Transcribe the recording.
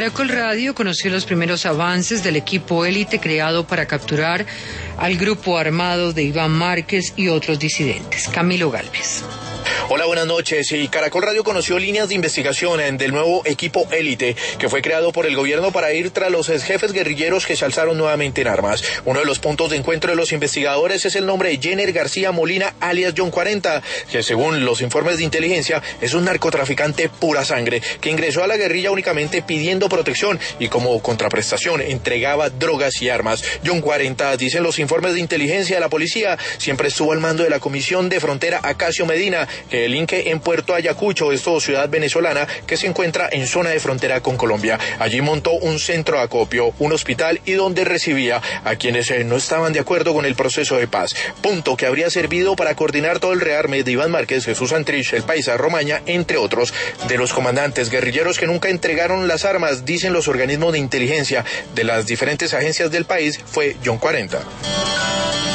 Caracol Radio conoció los primeros avances del equipo élite creado para capturar al grupo armado de Iván Márquez y otros disidentes. Camilo Gálvez. Hola, buenas noches. Y Caracol Radio conoció líneas de investigación del nuevo equipo élite que fue creado por el gobierno para ir tras los jefes guerrilleros que se alzaron nuevamente en armas. Uno de los puntos de encuentro de los investigadores es el nombre de Jenner García Molina, alias John 40, que según los informes de inteligencia es un narcotraficante pura sangre que ingresó a la guerrilla únicamente pidiendo protección y como contraprestación entregaba drogas y armas. John 40, dicen los informes de inteligencia de la policía, siempre estuvo al mando de la Comisión de Frontera Acacio Medina, que delinque en Puerto Ayacucho, esto ciudad venezolana que se encuentra en zona de frontera con Colombia. Allí montó un centro de acopio, un hospital y donde recibía a quienes no estaban de acuerdo con el proceso de paz. Punto que habría servido para coordinar todo el rearme de Iván Márquez, Jesús Santrich, el Paisa, Romaña, entre otros. De los comandantes guerrilleros que nunca entregaron las armas, dicen los organismos de inteligencia de las diferentes agencias del país, fue John 40.